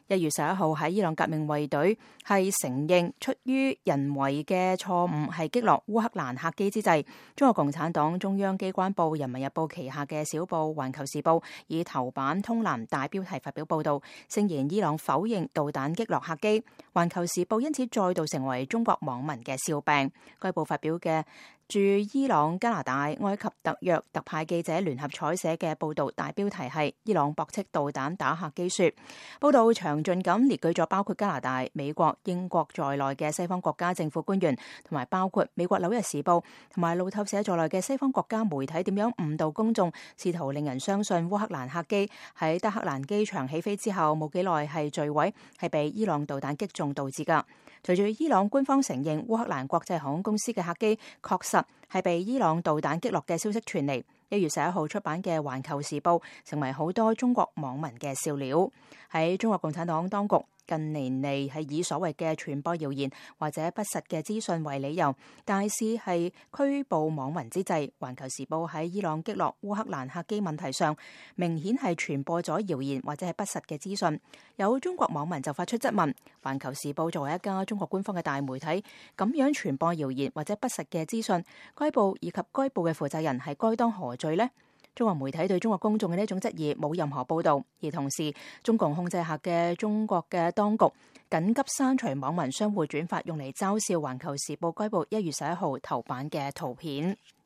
1月11號喺伊朗革命衛隊係承認出於人為嘅錯誤係擊落烏克蘭客機之際，中國共產黨中央機關報《人民日報》旗下嘅小報《環球時報》以頭版通藍大標題發表報導，聲言伊朗否認導彈擊落客機。《環球時報》因此再度成為中國網民嘅笑柄。該報發表嘅駐伊朗、加拿大、埃及特約特派記者聯合採寫嘅報導大標題係伊朗駁斥導彈打客機說。報導詳盡咁列舉咗包括加拿大、美國、英國在內嘅西方國家政府官員，同埋包括美國紐約時報同埋路透社在內嘅西方國家媒體點樣誤導公眾，試圖令人相信烏克蘭客機喺德黑蘭機場起飛之後冇幾耐係墜毀，係被伊朗導彈擊中導致㗎。隨住伊朗官方承認烏克蘭國際航空公司嘅客機確實係被伊朗導彈擊落嘅消息傳嚟，1月11號出版嘅《環球時報》成為好多中國網民嘅笑料。喺中國共產黨當局近年嚟係以所謂嘅傳播謠言或者不實嘅資訊為理由，大肆係拘捕網民之際，《環球時報》喺伊朗擊落烏克蘭客機問題上，明顯係傳播咗謠言或者係不實嘅資訊。有中國網民就發出質問：《環球時報》作為一家中國官方嘅大媒體，咁樣傳播謠言或者不實嘅資訊，該報以及該報嘅負責人係該當何罪呢？中國媒體對中國公眾嘅呢一種質疑冇任何報導，而同時中共控制下嘅中國嘅當局緊急刪除網民相互轉發用嚟嘲笑《環球時報》該報1月11號頭版嘅圖片。